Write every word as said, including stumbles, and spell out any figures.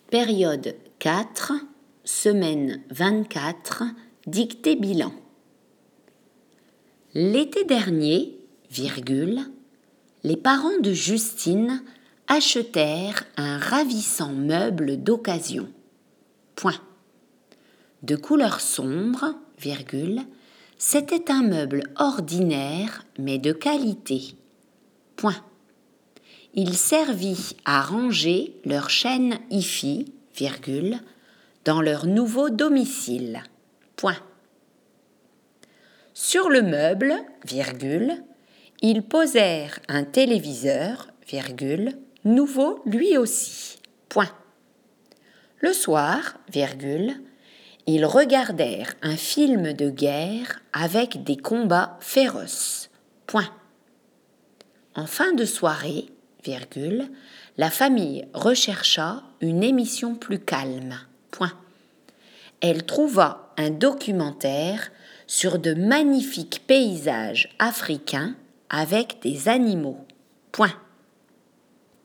Période quatre, semaine vingt-quatre, dictée bilan. L'été dernier, virgule, les parents de Justine achetèrent un ravissant meuble d'occasion. Point. De couleur sombre, virgule, c'était un meuble ordinaire mais de qualité. Point. Il servit à ranger leur chaîne hi-fi, virgule, dans leur nouveau domicile. Point. Sur le meuble, virgule, ils posèrent un téléviseur, virgule, nouveau lui aussi. Point. Le soir, virgule, ils regardèrent un film de guerre avec des combats féroces. Point. En fin de soirée, virgule, la famille rechercha une émission plus calme. Point. Elle trouva un documentaire sur de magnifiques paysages africains avec des animaux. Point.